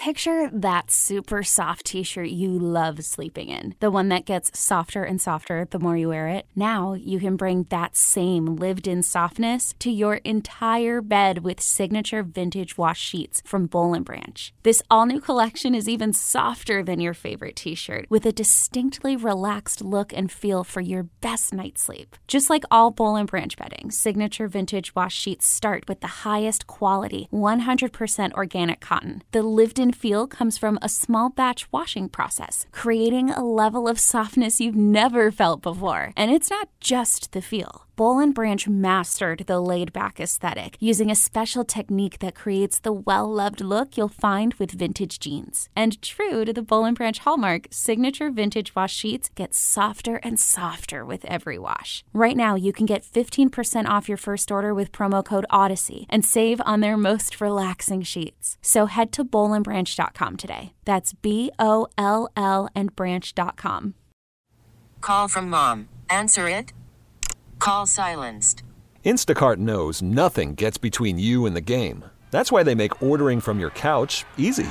Picture that super soft t-shirt you love sleeping in. The one that gets softer and softer the more you wear it. Now you can bring that same lived-in softness to your entire bed with signature vintage wash sheets from Boll & Branch. This all-new collection is even softer than your favorite t-shirt, with a distinctly relaxed look and feel for your best night's sleep. Just like all Boll & Branch bedding, signature vintage wash sheets start with the highest quality, 100% organic cotton. The lived-in feel comes from a small batch washing process, creating a level of softness you've never felt before. And it's not just the feel. Boll & Branch mastered the laid-back aesthetic using a special technique that creates the well-loved look you'll find with vintage jeans. And true to the Boll & Branch hallmark, signature vintage wash sheets get softer and softer with every wash. Right now, you can get 15% off your first order with promo code Odyssey and save on their most relaxing sheets. So head to bollandbranch.com today. That's BOLL and branch.com. Call from mom. Answer it. Call silenced. Instacart knows nothing gets between you and the game. That's why they make ordering from your couch easy.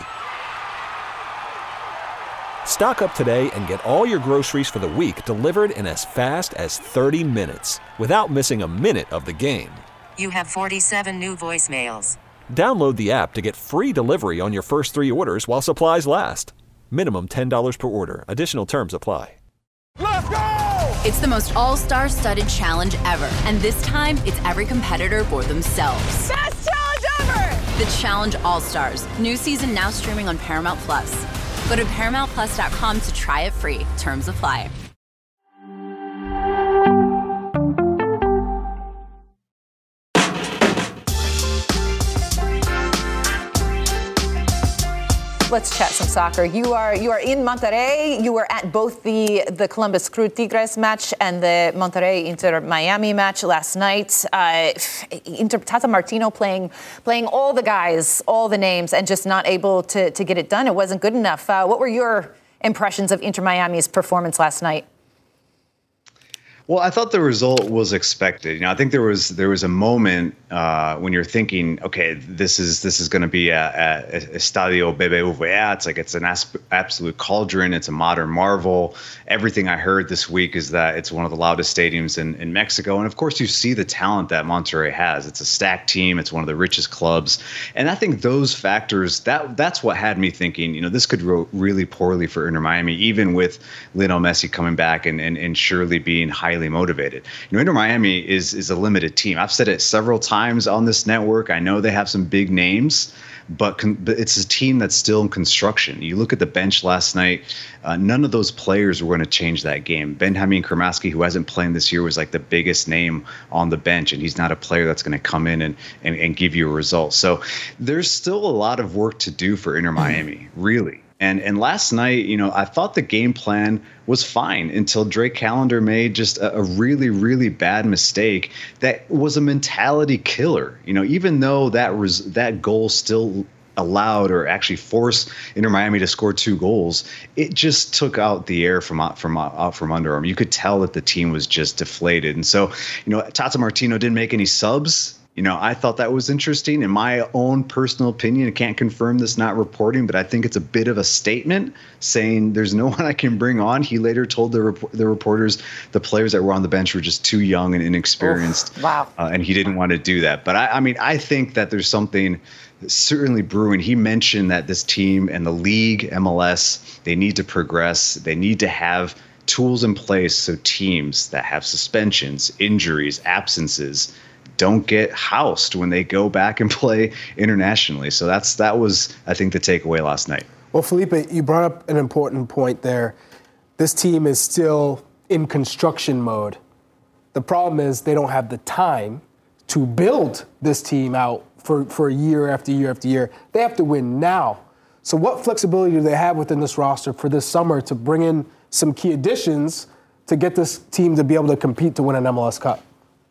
Stock up today and get all your groceries for the week delivered in as fast as 30 minutes without missing a minute of the game. You have 47 new voicemails. Download the app to get free delivery on your first 3 orders while supplies last. Minimum $10 per order. Additional terms apply. Let's go! It's the most all-star studded challenge ever. And this time, it's every competitor for themselves. Best challenge ever! The Challenge All-Stars. New season now streaming on Paramount+. Go to ParamountPlus.com to try it free. Terms apply. Let's chat some soccer. You are in Monterrey. You were at both the Columbus Crew Tigres match and the Monterrey Inter Miami match last night. Tata Martino playing all the guys, all the names, and just not able to get it done. It wasn't good enough. What were your impressions of Inter Miami's performance last night? Well, I thought the result was expected. You know, I think there was a moment when you're thinking, okay, this is going to be a Estadio BBVA. It's an absolute cauldron. It's a modern marvel. Everything I heard this week is that it's one of the loudest stadiums in Mexico. And of course, you see the talent that Monterrey has. It's a stacked team. It's one of the richest clubs. And I think those factors, that's what had me thinking, you know, this could go really poorly for Inter Miami, even with Lionel Messi coming back and surely being highly motivated. You know, Inter Miami is a limited team. I've said it several times on this network. I know they have some big names, but it's a team that's still in construction. You look at the bench last night, none of those players were going to change that game. Benjamin Kramaski, who hasn't played this year, was like the biggest name on the bench, and he's not a player that's going to come in and give you a result. So there's still a lot of work to do for Inter Miami, really. And last night, you know, I thought the game plan was fine until Drake Callender made just a really, really bad mistake that was a mentality killer. You know, even though that goal still allowed or actually forced Inter Miami to score 2 goals, it just took out the air from out from under them. You could tell that the team was just deflated. And so, you know, Tata Martino didn't make any subs. You know, I thought that was interesting. In my own personal opinion, I can't confirm this, not reporting, but I think it's a bit of a statement saying there's no one I can bring on. He later told the reporters the players that were on the bench were just too young and inexperienced. Oof, wow. And he didn't want to do that. But I mean, I think that there's something certainly brewing. He mentioned that this team and the league, MLS, they need to progress. They need to have tools in place so teams that have suspensions, injuries, absences don't get housed when they go back and play internationally. So that was, I think, the takeaway last night. Well, Felipe, you brought up an important point there. This team is still in construction mode. The problem is they don't have the time to build this team out for year after year after year. They have to win now. So what flexibility do they have within this roster for this summer to bring in some key additions to get this team to be able to compete to win an MLS Cup?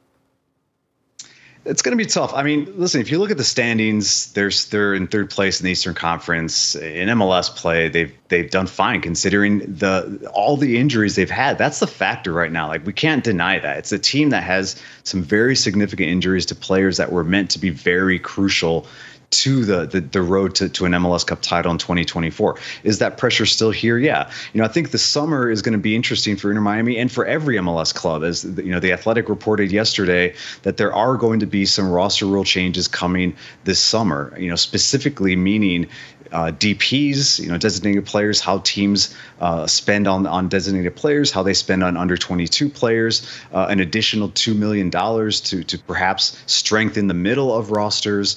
It's going to be tough. I mean, listen, if you look at the standings, they're in 3rd place in the Eastern Conference. In MLS play, they've done fine considering all the injuries they've had. That's the factor right now. Like, we can't deny that. It's a team that has some very significant injuries to players that were meant to be very crucial to the road to an MLS Cup title in 2024. Is that pressure still here? Yeah. I think the summer is going to be interesting for Inter Miami and for every MLS club. As the Athletic reported yesterday that there are going to be some roster rule changes coming this summer, specifically meaning DPs, designated players, how teams spend on designated players, how they spend on under 22 players, an additional $2 million to perhaps strengthen the middle of rosters.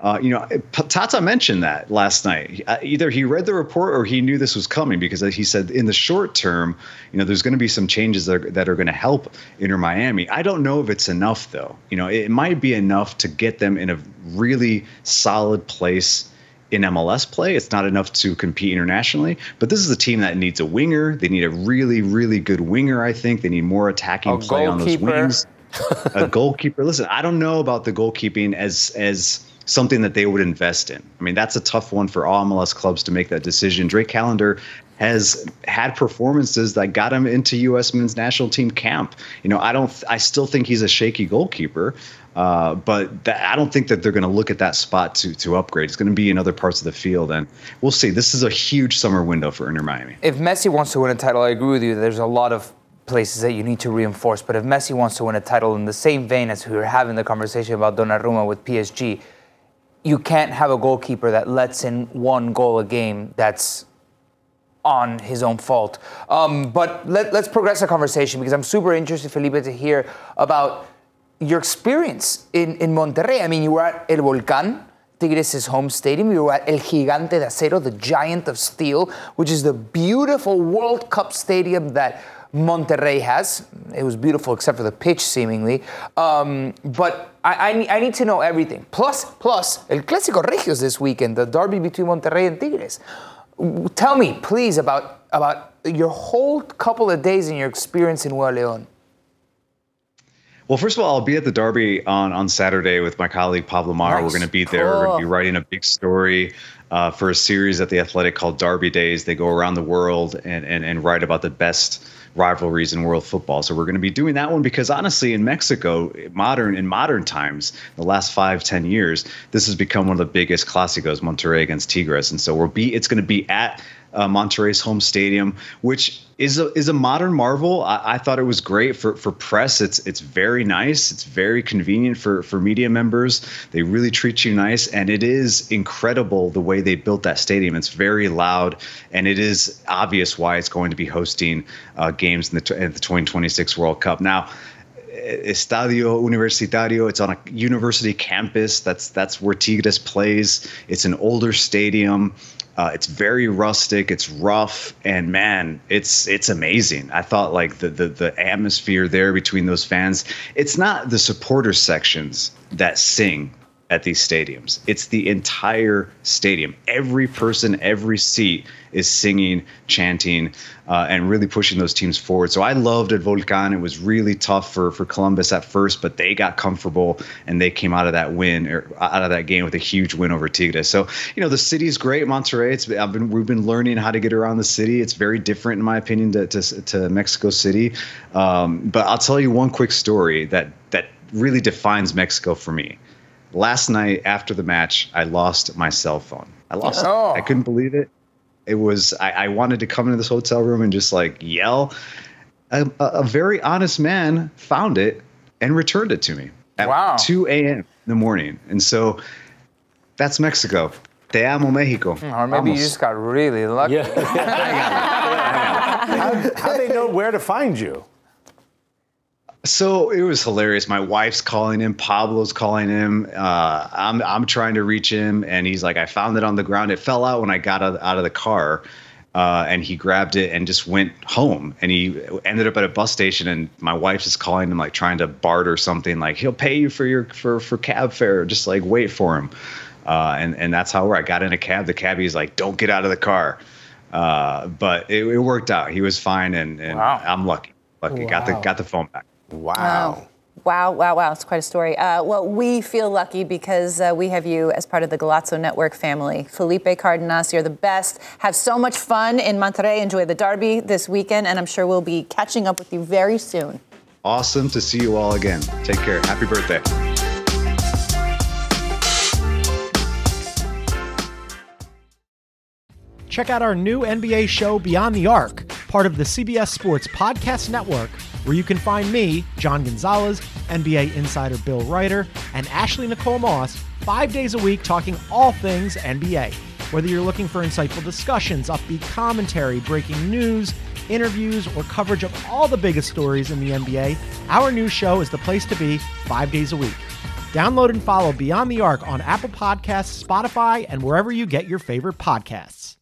Tata mentioned that last night. Either he read the report or he knew this was coming, because he said in the short term, there's going to be some changes that are going to help Inter Miami. I don't know if it's enough, though. It might be enough to get them in a really solid place in MLS play. It's not enough to compete internationally, but this is a team that needs a winger. They need a really, really good winger, I think. They need more attacking play on those wings. A goalkeeper. Listen, I don't know about the goalkeeping as something that they would invest in. I mean, that's a tough one for all MLS clubs to make that decision. Drake Callender has had performances that got him into U.S. men's national team camp. I still think he's a shaky goalkeeper. But I don't think that they're going to look at that spot to upgrade. It's going to be in other parts of the field, and we'll see. This is a huge summer window for Inter Miami. If Messi wants to win a title, I agree with you. There's a lot of places that you need to reinforce. But if Messi wants to win a title in the same vein as we were having the conversation about Donnarumma with PSG, you can't have a goalkeeper that lets in one goal a game that's on his own fault. But let's progress the conversation, because I'm super interested, Felipe, to hear about your experience in Monterrey. I mean, you were at El Volcán, Tigres' home stadium. You were at El Gigante de Acero, the Giant of Steel, which is the beautiful World Cup stadium that Monterrey has. It was beautiful except for the pitch, seemingly. But I need to know everything. Plus, El Clásico Regios this weekend, the derby between Monterrey and Tigres. Tell me, please, about your whole couple of days and your experience in Nuevo León. Well, first of all, I'll be at the derby on Saturday with my colleague Pablo Mara. Nice. We're going to be there. Cool. We're going to be writing a big story for a series at The Athletic called Derby Days. They go around the world and write about the best rivalries in world football. So we're going to be doing that one because, honestly, in Mexico, in modern times, the last 5-10 years, this has become one of the biggest clásicos, Monterrey against Tigres. And so it's going to be at Monterrey's home stadium, which is a modern marvel. I thought it was great for press. It's very nice. It's very convenient for media members. They really treat you nice, and it is incredible the way they built that stadium. It's very loud, and it is obvious why it's going to be hosting games in the 2026 World Cup. Now, Estadio Universitario, it's on a university campus. That's where Tigres plays. It's an older stadium. It's very rustic. It's rough, and man, it's amazing. I thought like the atmosphere there between those fans. It's not the supporter sections that sing at these stadiums. It's the entire stadium. Every person, every seat is singing, chanting, and really pushing those teams forward. So I loved El Volcán. It was really tough for Columbus at first, but they got comfortable and they came out of that game with a huge win over Tigres. So, the city's great, Monterrey. We've been learning how to get around the city. It's very different, in my opinion, to Mexico City. But I'll tell you one quick story that really defines Mexico for me. Last night after the match, I lost my cell phone. I lost it. I couldn't believe it. It was, I wanted to come into this hotel room and just yell. A very honest man found it and returned it to me at 2 a.m. in the morning. And so that's Mexico. Te amo, Mexico. Or maybe you just got really lucky. Yeah. How they know where to find you? So it was hilarious. My wife's calling him. Pablo's calling him. I'm trying to reach him, and he's like, I found it on the ground. It fell out when I got out of the car, and he grabbed it and just went home. And he ended up at a bus station, and my wife's just calling him, trying to barter something, he'll pay you for cab fare. Just wait for him. And that's how I got in a cab. The cabbie's like, don't get out of the car. But it worked out. He was fine, and I'm lucky. Wow. Got the phone back. Wow. Wow. It's quite a story. Well, we feel lucky because we have you as part of the Golazo Network family. Felipe Cardenas, you're the best. Have so much fun in Monterrey. Enjoy the derby this weekend, and I'm sure we'll be catching up with you very soon. Awesome to see you all again. Take care. Happy birthday. check out our new NBA show, Beyond the Arc, part of the CBS Sports Podcast Network, where you can find me, John Gonzalez, NBA insider Bill Ryder, and Ashley Nicole Moss 5 days a week talking all things NBA. Whether you're looking for insightful discussions, upbeat commentary, breaking news, interviews, or coverage of all the biggest stories in the NBA, our new show is the place to be 5 days a week. Download and follow Beyond the Arc on Apple Podcasts, Spotify, and wherever you get your favorite podcasts.